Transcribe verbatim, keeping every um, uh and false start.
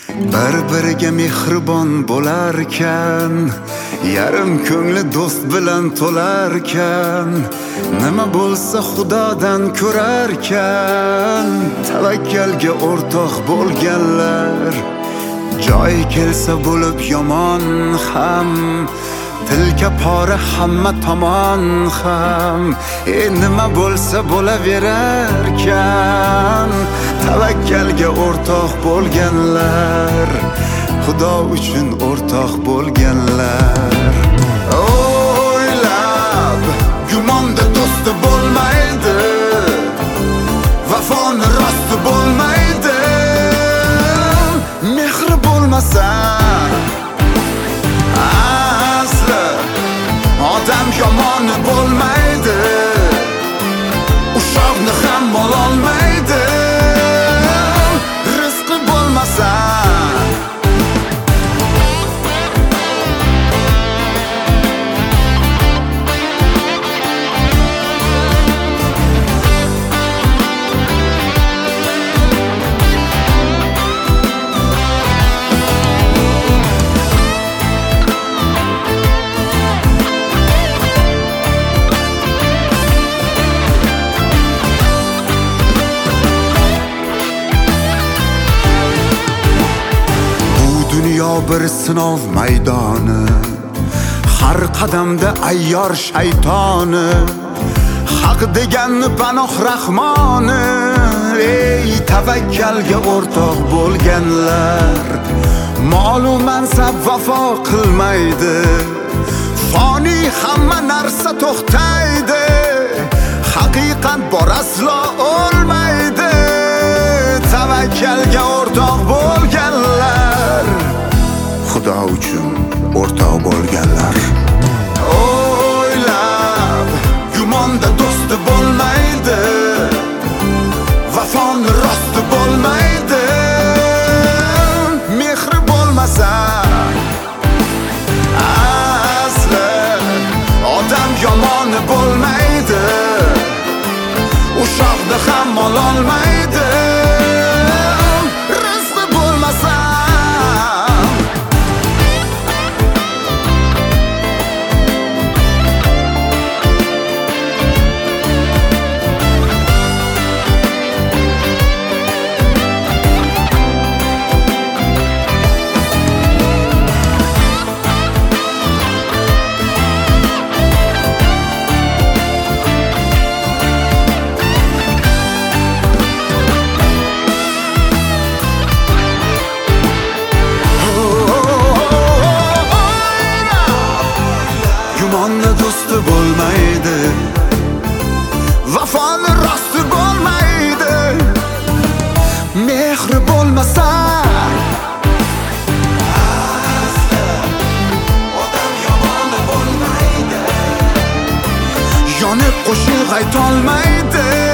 bir-biriga mehribon bo'larkan, yarim ko'ngli do'st bilan to'larkan, nima bo'lsa xudodan ko'rarkan, tavakkalga o'rtoq bo'lganlar, joy kelsa bo'lib yomon ham, tilka pora hamma tomon ham, e nima bo'lsa bo'laverarkan, tavakkalga o'rtoq bo'lganlar, xudo uchun o'rtoq bo'lganlar. O'ylab gumonda do'sti bo'lmaydi, vafoni rosti bo'lmaydi, mehri bo'lmasa asli odam yomoni bo'lmaydi, ushoqni ham bo'lolmaydi, rizqi bo'lmasa dunyo bir sinov maydoni, har qadamda ayyor shaytoni, haq deganni panoh rahmoni, ey tavakkalga o'rtoq bo'lganlar, mol u mansab vafo qilmaydi, foni hamma narsa to'xtaydi, haqiqat bor aslo o'lmaydi, tavakkalga o'rtoq bo'lganlar, xudo uchun o'rtoq bo'lganlar. O'ylab gumonda do'sti bo'lmaydi, vafoni rosti bo'lmaydi, mehri bo'lmasa asli odam yomoni bo'lmaydi, ushoqni ham ololmaydi, rizqi bo'lmasa gumonda do'sti bo'lmaydi, vafoni rosti bo'lmaydi, mehri bo'lmasa asli odam yomoni bo'lmaydi, yonib qo'shiq aytolmaydi,